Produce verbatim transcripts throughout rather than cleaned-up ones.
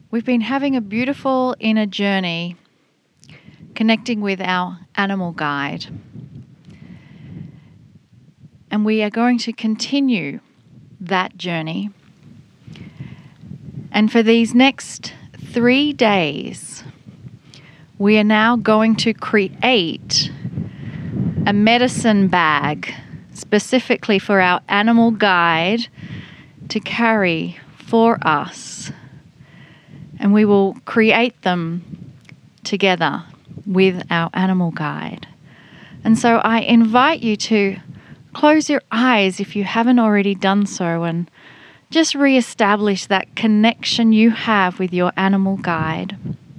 We've been having a beautiful inner journey connecting with our animal guide. And we are going to continue that journey. And for these next three days, we are now going to create a medicine bag specifically for our animal guide to carry for us. And we will create them together with our animal guide. And so I invite you to close your eyes if you haven't already done so and just reestablish that connection you have with your animal guide.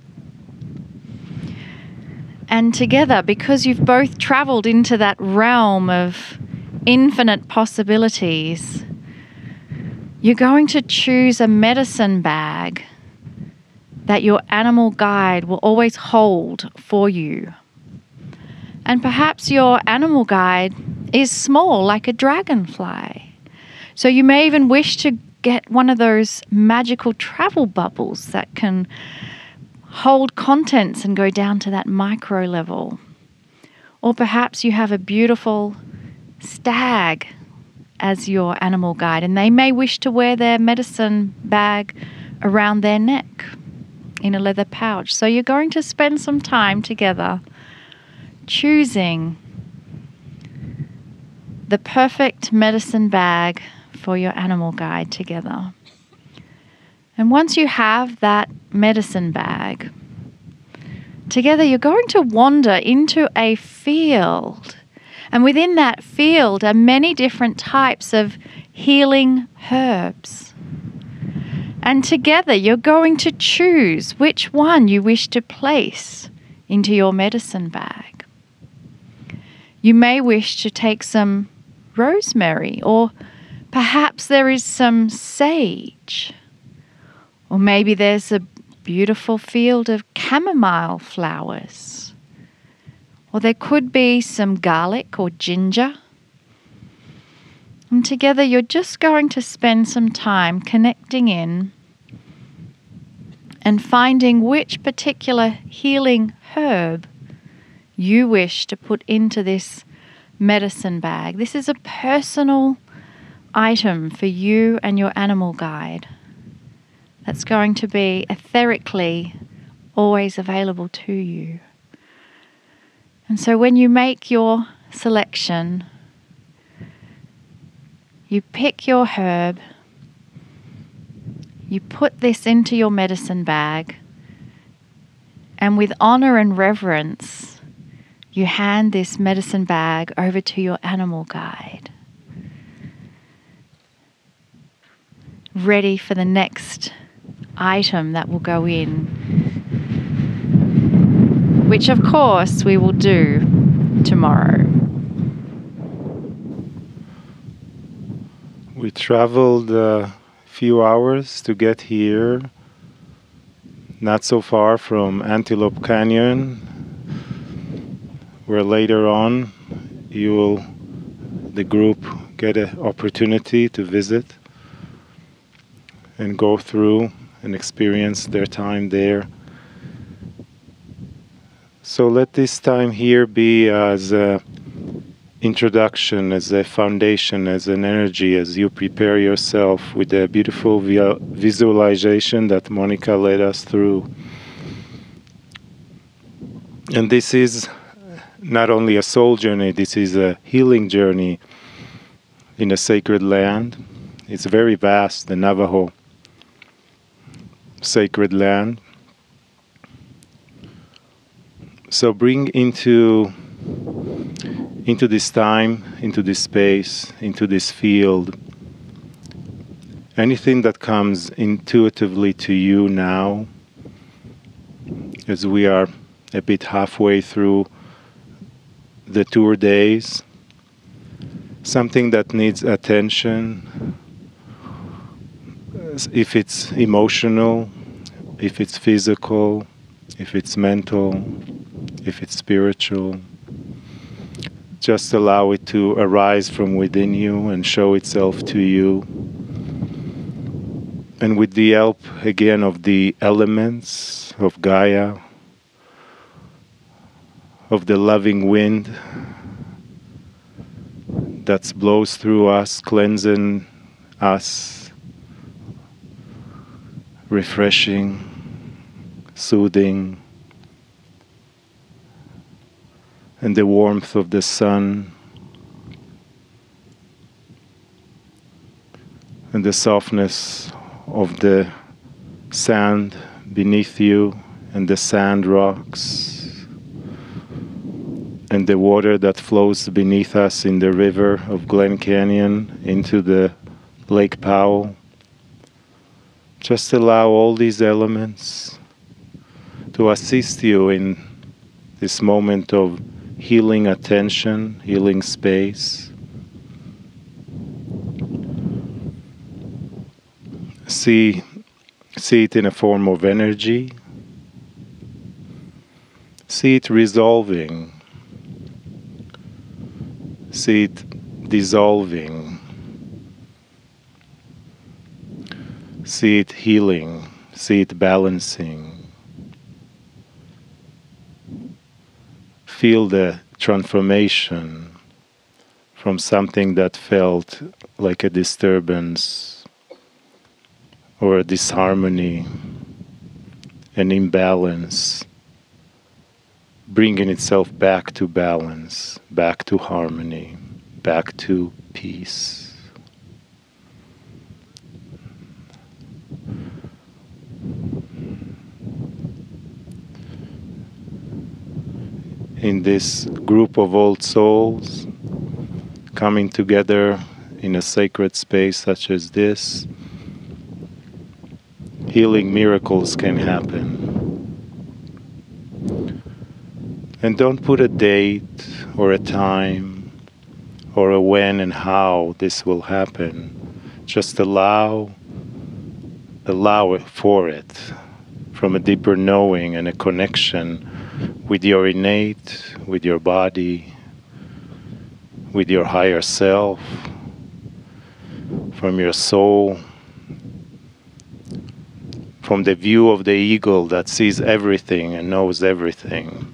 And together, because you've both traveled into that realm of infinite possibilities, you're going to choose a medicine bag that your animal guide will always hold for you. And perhaps your animal guide is small, like a dragonfly. So you may even wish to get one of those magical travel bubbles that can hold contents and go down to that micro level. Or perhaps you have a beautiful stag as your animal guide, and they may wish to wear their medicine bag around their neck in a leather pouch. So you're going to spend some time together choosing the perfect medicine bag for your animal guide together. And once you have that medicine bag, together you're going to wander into a field. And within that field are many different types of healing herbs. And together you're going to choose which one you wish to place into your medicine bag. You may wish to take some rosemary, or perhaps there is some sage. Or maybe there's a beautiful field of chamomile flowers. Or there could be some garlic or ginger. And together you're just going to spend some time connecting in and finding which particular healing herb you wish to put into this medicine bag. This is a personal item for you and your animal guide that's going to be etherically always available to you. And so when you make your selection, you pick your herb, you put this into your medicine bag, and with honor and reverence, you hand this medicine bag over to your animal guide, ready for the next item that will go in, which of course we will do tomorrow. We traveled a few hours to get here, not so far from Antelope Canyon, where later on you will, the group, get an opportunity to visit and go through and experience their time there. So let this time here be as a introduction, as a foundation, as an energy, as you prepare yourself with the beautiful via- visualization that Monica led us through. And this is not only a soul journey, this is a healing journey in a sacred land. It's very vast, the Navajo sacred land. So bring into into this time, into this space, into this field, anything that comes intuitively to you now, as we are a bit halfway through the tour days, something that needs attention, if it's emotional, if it's physical, if it's mental, if it's spiritual. Just allow it to arise from within you and show itself to you. And with the help again of the elements of Gaia, of the loving wind that blows through us, cleansing us, refreshing, soothing, and the warmth of the sun, and the softness of the sand beneath you, and the sand rocks, and the water that flows beneath us in the river of Glen Canyon into the Lake Powell. Just allow all these elements to assist you in this moment of healing attention, healing space. See, see it in a form of energy. See it resolving. See it dissolving. See it healing. See it balancing. Feel the transformation from something that felt like a disturbance or a disharmony, an imbalance, bringing itself back to balance, back to harmony, back to peace. In this group of old souls coming together in a sacred space such as this, healing miracles can happen. And don't put a date or a time or a when and how this will happen. Just allow, allow it for it from a deeper knowing and a connection with your innate, with your body, with your higher self, from your soul, from the view of the eagle that sees everything and knows everything.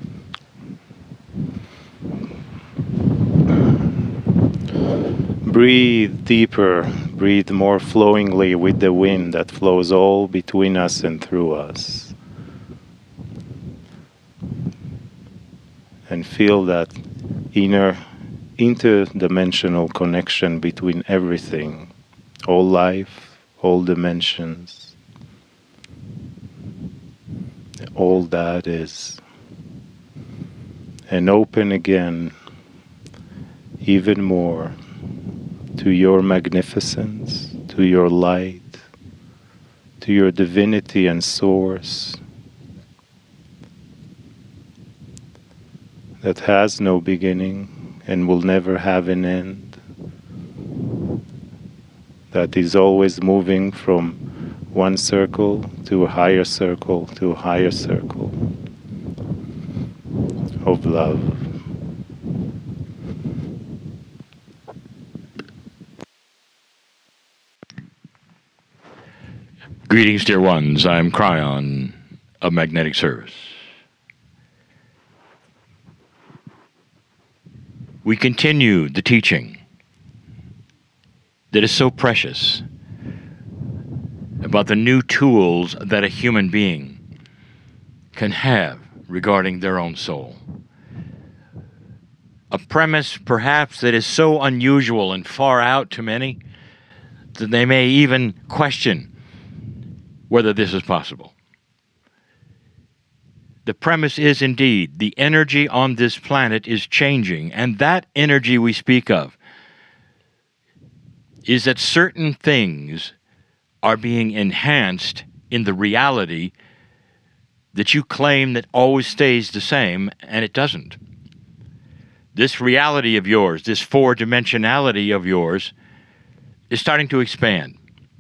Breathe deeper, breathe more flowingly with the wind that flows all between us and through us. And feel that inner, interdimensional connection between everything, all life, all dimensions, all that is. And open again, even more, to your magnificence, to your light, to your divinity and source that has no beginning and will never have an end, that is always moving from one circle to a higher circle to a higher circle of love. Greetings, dear ones. I'm Cryon of Magnetic Service. We continue the teaching that is so precious about the new tools that a human being can have regarding their own soul. A premise, perhaps, that is so unusual and far out to many that they may even question whether this is possible. The premise is indeed the energy on this planet is changing, and that energy we speak of is that certain things are being enhanced in the reality that you claim that always stays the same, and it doesn't. This reality of yours, this four-dimensionality of yours, is starting to expand.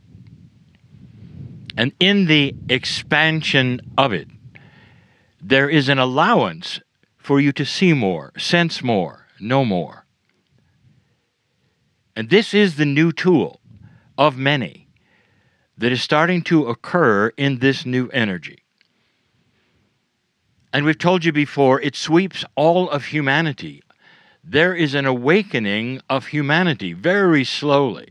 And in the expansion of it, there is an allowance for you to see more, sense more, know more. And this is the new tool of many that is starting to occur in this new energy. And we've told you before, it sweeps all of humanity. There is an awakening of humanity very slowly.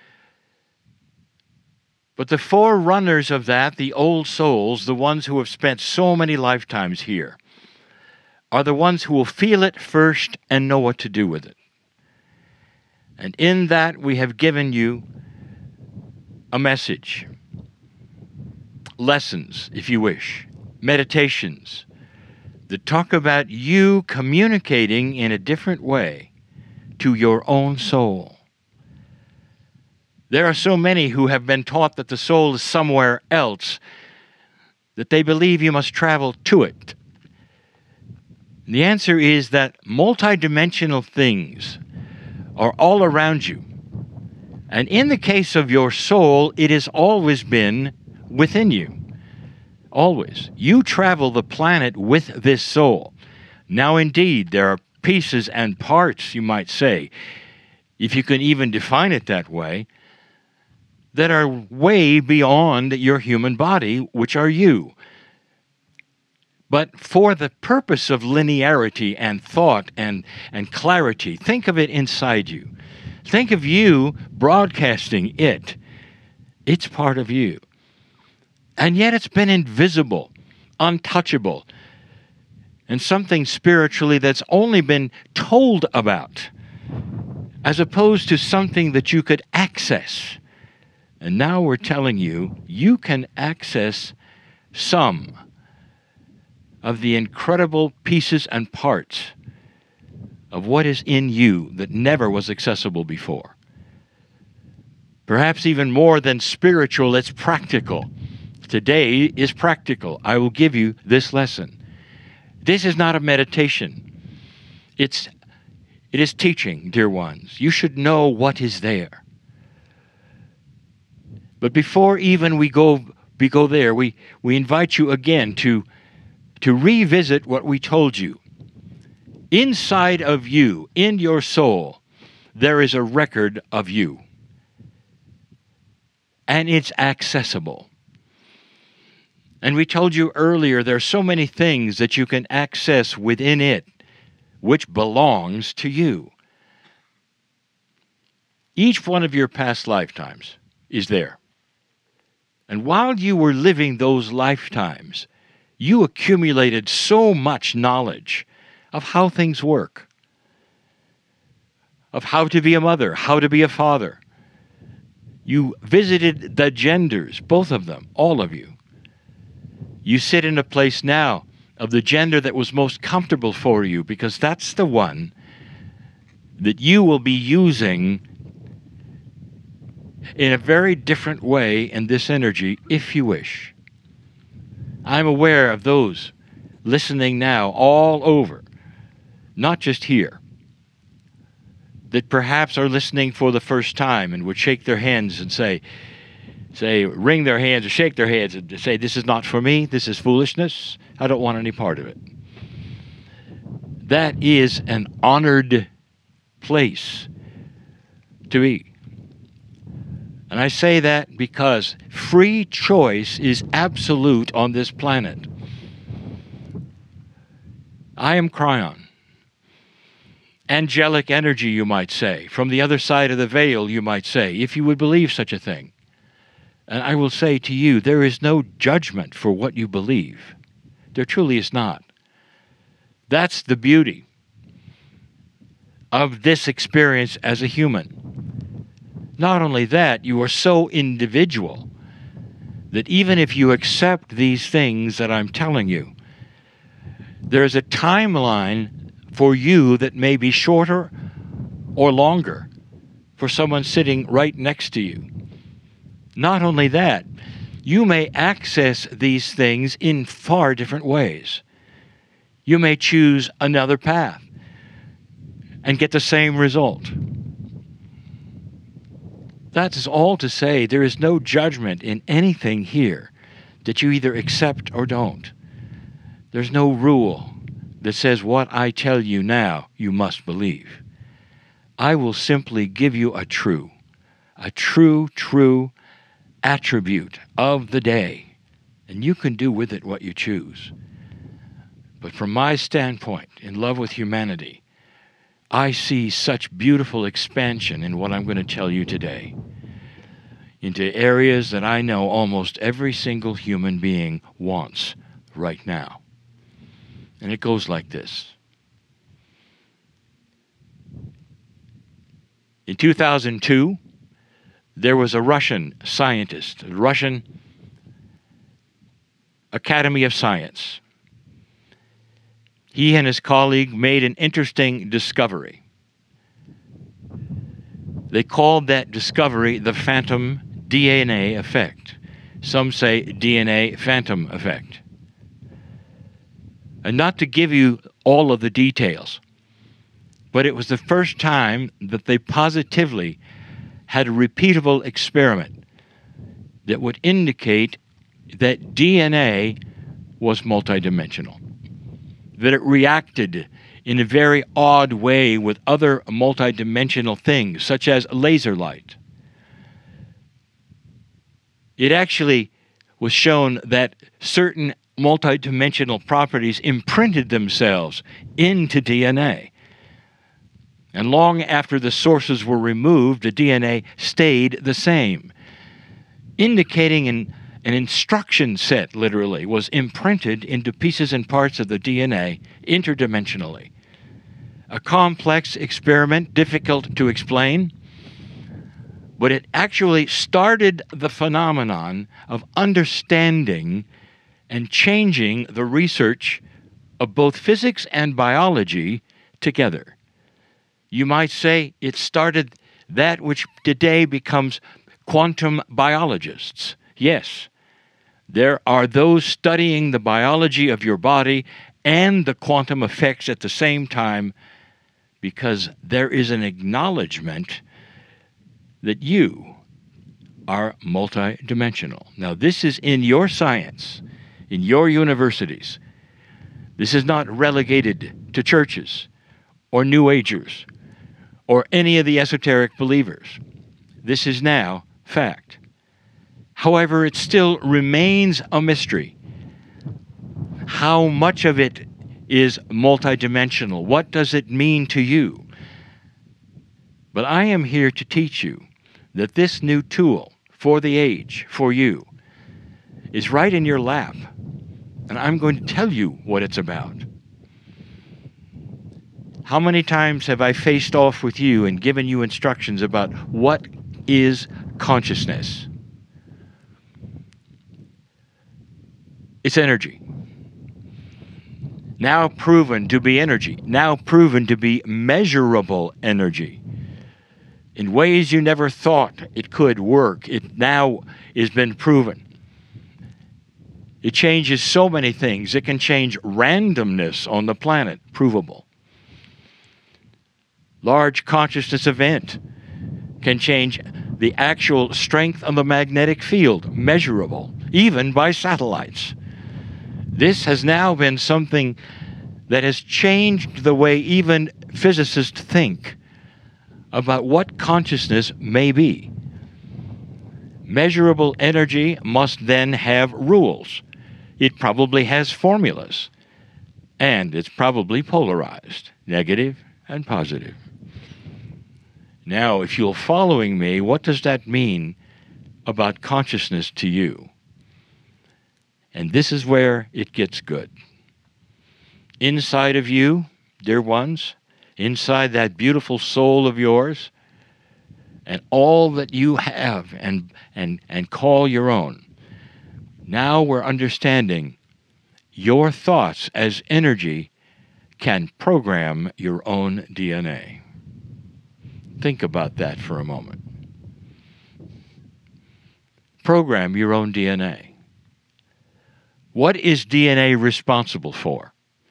But the forerunners of that, the old souls, the ones who have spent so many lifetimes here, are the ones who will feel it first and know what to do with it. And in that we have given you a message, lessons, if you wish, meditations that talk about you communicating in a different way to your own soul. There are so many who have been taught that the soul is somewhere else that they believe you must travel to it. The answer is that multidimensional things are all around you. And in the case of your soul, it has always been within you. Always. You travel the planet with this soul. Now, indeed, there are pieces and parts, you might say, if you can even define it that way, that are way beyond your human body, which are you. But for the purpose of linearity and thought and, and clarity, think of it inside you. Think of you broadcasting it. It's part of you. And yet it's been invisible, untouchable, and something spiritually that's only been told about, as opposed to something that you could access. And now we're telling you, you can access some of the incredible pieces and parts of what is in you that never was accessible before. Perhaps even more than spiritual, it's practical. Today is practical. I will give you this lesson. This is not a meditation. It's, it is teaching, dear ones. You should know what is there. But before even we go, we go there, we, we invite you again to, to revisit what we told you. Inside of you, in your soul, there is a record of you. And it's accessible. And we told you earlier, there are so many things that you can access within it, which belongs to you. Each one of your past lifetimes is there. And while you were living those lifetimes, you accumulated so much knowledge of how things work, of how to be a mother, how to be a father. You visited the genders, both of them, all of you. You sit in a place now of the gender that was most comfortable for you, because that's the one that you will be using in a very different way in this energy, if you wish. I'm aware of those listening now all over, not just here, that perhaps are listening for the first time and would shake their hands and say, say, wring their hands or shake their heads and say, this is not for me, this is foolishness, I don't want any part of it. That is an honored place to be. And I say that because free choice is absolute on this planet. I am Kryon. Angelic energy, you might say. From the other side of the veil, you might say, if you would believe such a thing. And I will say to you, there is no judgment for what you believe. There truly is not. That's the beauty of this experience as a human. Not only that, you are so individual that even if you accept these things that I'm telling you, there's a timeline for you that may be shorter or longer for someone sitting right next to you. Not only that, you may access these things in far different ways. You may choose another path and get the same result. That is all to say there is no judgment in anything here that you either accept or don't. There's no rule that says what I tell you now you must believe. I will simply give you a true, a true, true, attribute of the day, and you can do with it what you choose. But from my standpoint, in love with humanity, I see such beautiful expansion in what I'm going to tell you today into areas that I know almost every single human being wants right now. And it goes like this. In two thousand two, there was a Russian scientist, a Russian Academy of Science. He and his colleague made an interesting discovery. They called that discovery the phantom D N A effect. Some say D N A phantom effect. And not to give you all of the details, but it was the first time that they positively had a repeatable experiment that would indicate that D N A was multidimensional, that it reacted in a very odd way with other multidimensional things, such as laser light. It actually was shown that certain multidimensional properties imprinted themselves into D N A. And long after the sources were removed, the D N A stayed the same, indicating an, an instruction set, literally, was imprinted into pieces and parts of the D N A interdimensionally. A complex experiment, difficult to explain, but it actually started the phenomenon of understanding and changing the research of both physics and biology together. You might say it started that which today becomes quantum biologists. Yes, there are those studying the biology of your body and the quantum effects at the same time, because there is an acknowledgement that you are multidimensional. Now, this is in your science, in your universities. This is not relegated to churches or New Agers or any of the esoteric believers. This is now fact. However, it still remains a mystery. How much of it is multidimensional? What does it mean to you? But I am here to teach you that this new tool for the age, for you, is right in your lap. And I'm going to tell you what it's about. How many times have I faced off with you and given you instructions about what is consciousness? It's energy. Now proven to be energy. Now proven to be measurable energy. In ways you never thought it could work, it now has been proven. It changes so many things. It can change randomness on the planet, provable. Large consciousness event can change the actual strength of the magnetic field, measurable, even by satellites. This has now been something that has changed the way even physicists think about what consciousness may be. Measurable energy must then have rules. It probably has formulas, and it's probably polarized, negative and positive. Now, if you're following me, what does that mean about consciousness to you? And this is where it gets good. Inside of you, dear ones, inside that beautiful soul of yours, and all that you have and, and, and call your own, now we're understanding your thoughts as energy can program your own D N A. Think about that for a moment. Program your own D N A. What is D N A responsible for?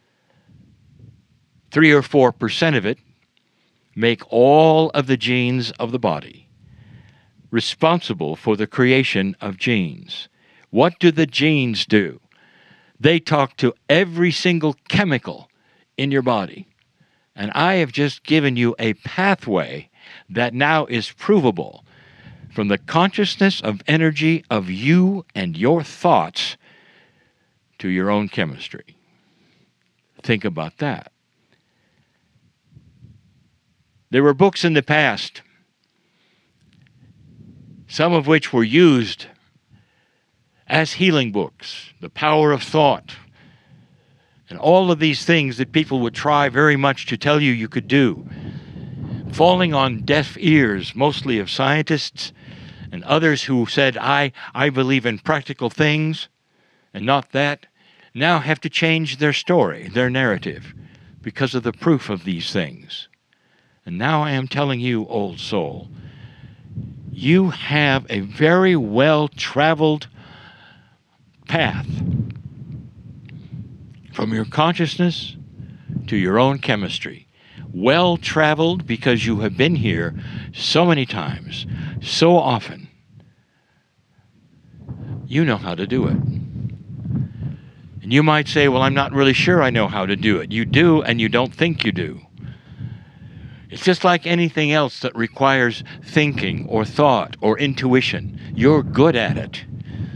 Three or four percent of it make all of the genes of the body responsible for the creation of genes. What do the genes do? They talk to every single chemical in your body. And I have just given you a pathway that now is provable from the consciousness of energy of you and your thoughts to your own chemistry. Think about that. There were books in the past, some of which were used as healing books, The Power of Thought, and all of these things that people would try very much to tell you you could do, falling on deaf ears, mostly of scientists and others who said, I, I believe in practical things and not that, now have to change their story, their narrative, because of the proof of these things. And now I am telling you, old soul, you have a very well-traveled path from your consciousness to your own chemistry. Well-traveled because you have been here so many times, so often. You know how to do it. And you might say, well, I'm not really sure I know how to do it. You do, and you don't think you do. It's just like anything else that requires thinking or thought or intuition. You're good at it.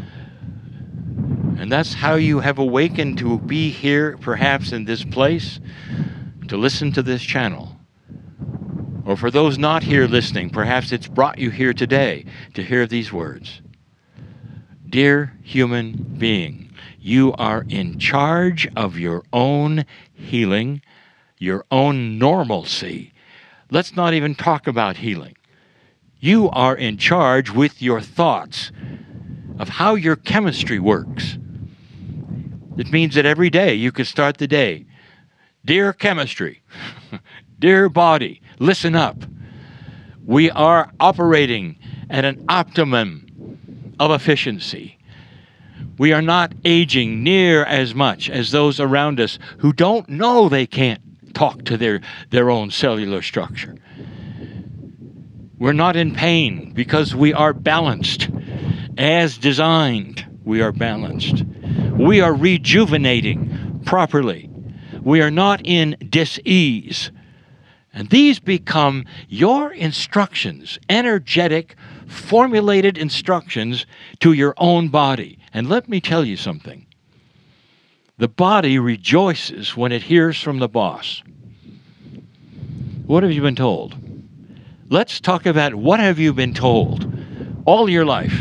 And that's how you have awakened to be here, perhaps in this place, to listen to this channel. Or for those not here listening, perhaps it's brought you here today to hear these words. Dear human being, you are in charge of your own healing, your own normalcy. Let's not even talk about healing. You are in charge with your thoughts of how your chemistry works. It means that every day you could start the day, dear chemistry, dear body, listen up. We are operating at an optimum of efficiency. We are not aging near as much as those around us who don't know they can't talk to their, their own cellular structure. We're not in pain because we are balanced. As designed, we are balanced. We are rejuvenating properly. We are not in dis-ease. And these become your instructions, energetic, formulated instructions to your own body. And let me tell you something. The body rejoices when it hears from the boss. What have you been told? Let's talk about what have you been told all your life.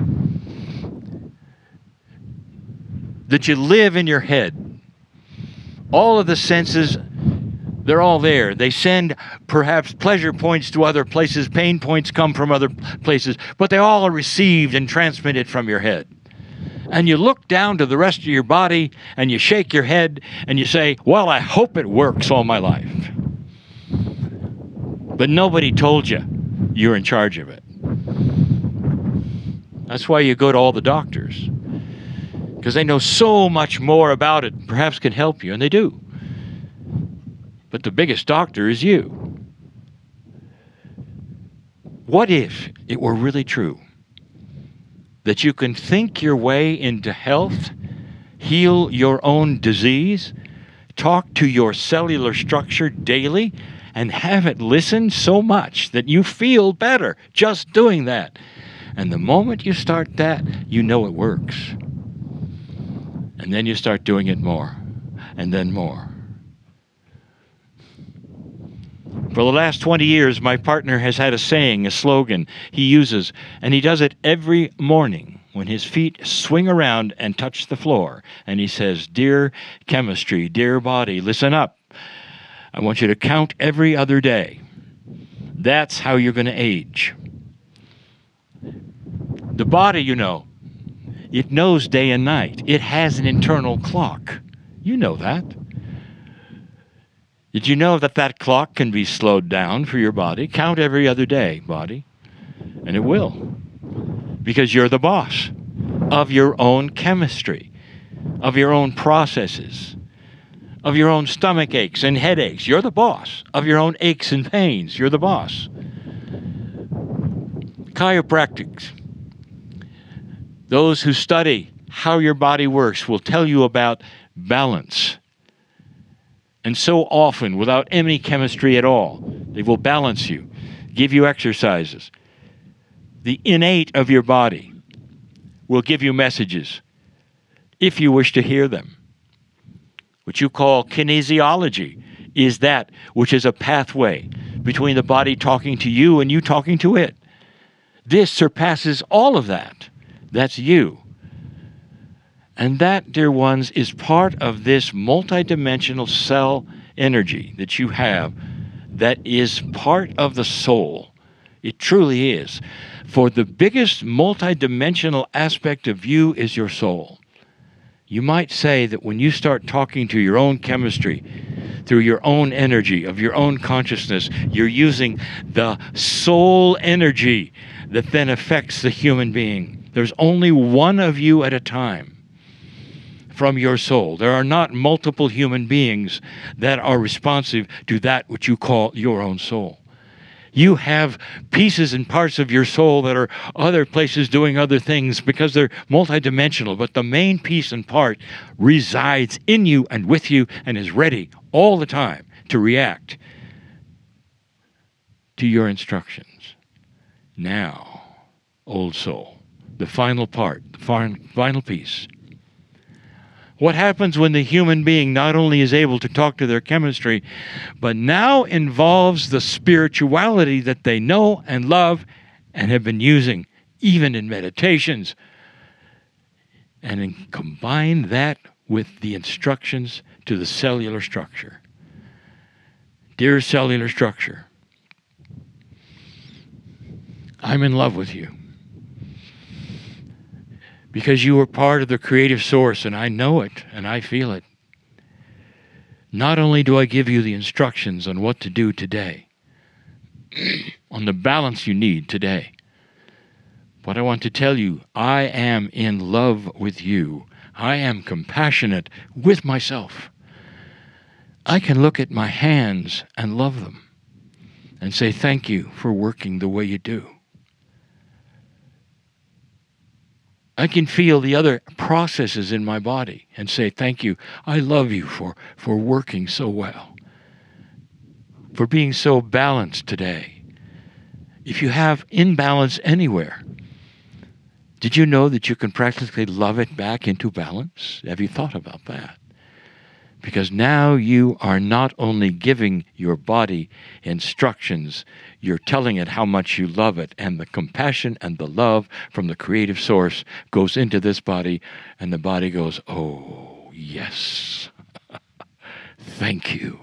That you live in your head. All of the senses, they're all there. They send perhaps pleasure points to other places, pain points come from other places, but they all are received and transmitted from your head. And you look down to the rest of your body and you shake your head and you say, well, I hope it works all my life. But nobody told you you're in charge of it. That's why you go to all the doctors. Because they know so much more about it, perhaps can help you, and they do. But the biggest doctor is you. What if it were really true that you can think your way into health, heal your own disease, talk to your cellular structure daily, and have it listen so much that you feel better just doing that? And the moment you start that, you know it works. And then you start doing it more, and then more. For the last twenty years, my partner has had a saying, a slogan he uses, and he does it every morning when his feet swing around and touch the floor. And he says, dear chemistry, dear body, listen up. I want you to count every other day. That's how you're going to age. The body, you know, it knows day and night. It has an internal clock. You know that. Did you know that that clock can be slowed down for your body? Count every other day, body. And it will. Because you're the boss of your own chemistry, of your own processes, of your own stomach aches and headaches. You're the boss of your own aches and pains. You're the boss. Chiropractics. Those who study how your body works will tell you about balance. And so often, without any chemistry at all, they will balance you, give you exercises the innate of your body will give you messages if you wish to hear them. What you call kinesiology is that which is a pathway between the body talking to you and you talking to it. This surpasses all of that. That's you. And that, dear ones, is part of this multidimensional cell energy that you have that is part of the soul. It truly is. For the biggest multidimensional aspect of you is your soul. You might say that when you start talking to your own chemistry, through your own energy, of your own consciousness, you're using the soul energy that then affects the human being. There's only one of you at a time from your soul. There are not multiple human beings that are responsive to that which you call your own soul. You have pieces and parts of your soul that are other places doing other things because they're multidimensional, but the main piece and part resides in you and with you and is ready all the time to react to your instructions. Now, old soul, the final part, the final piece. What happens when the human being not only is able to talk to their chemistry, but now involves the spirituality that they know and love and have been using, even in meditations, and then combine that with the instructions to the cellular structure. Dear cellular structure, I'm in love with you. Because you are part of the creative source, and I know it, and I feel it. Not only do I give you the instructions on what to do today, on the balance you need today, but I want to tell you, I am in love with you. I am compassionate with myself. I can look at my hands and love them and say thank you for working the way you do. I can feel the other processes in my body and say, thank you, I love you for, for working so well, for being so balanced today. If you have imbalance anywhere, did you know that you can practically love it back into balance? Have you thought about that? Because now you are not only giving your body instructions, you're telling it how much you love it, and the compassion and the love from the creative source goes into this body, and the body goes, oh, yes, thank you.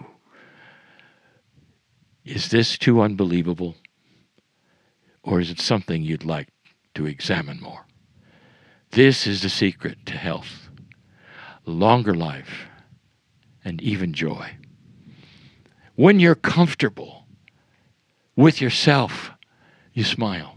Is this too unbelievable? Or is it something you'd like to examine more? This is the secret to health, longer life, and even joy. When you're comfortable with yourself, you smile.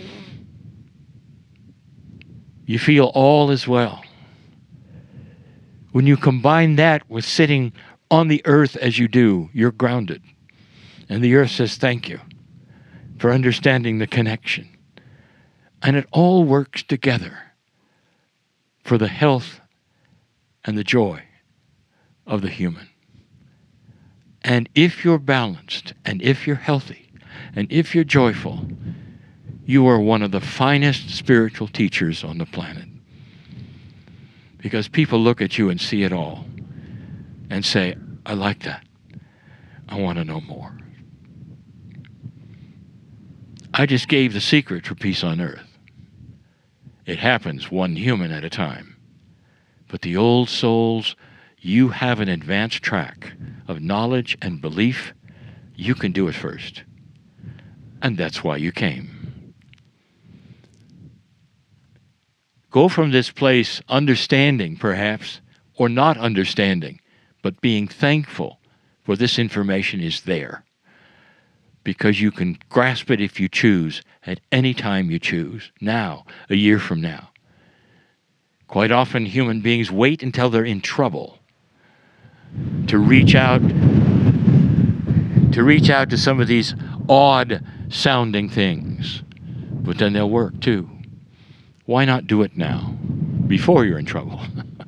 You feel all is well. When you combine that with sitting on the earth as you do, you're grounded. And the earth says thank you for understanding the connection. And it all works together for the health and the joy of the human. And if you're balanced, and if you're healthy, and if you're joyful, you are one of the finest spiritual teachers on the planet. Because people look at you and see it all and say, I like that. I want to know more. I just gave the secret for peace on earth. It happens one human at a time. But the old souls, you have an advanced track of knowledge and belief. You can do it first. And that's why you came. Go from this place understanding, perhaps, or not understanding, but being thankful for this information is there. Because you can grasp it if you choose, at any time you choose, now, a year from now. Quite often human beings wait until they're in trouble to reach out to reach out to some of these odd sounding things. But then they'll work too. Why not do it now, before you're in trouble?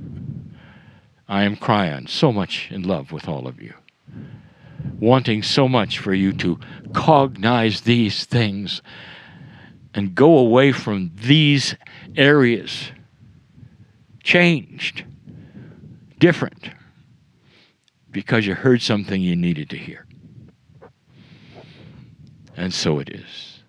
I am crying so much in love with all of you, wanting so much for you to cognize these things and go away from these areas changed, different, because you heard something you needed to hear. And so it is.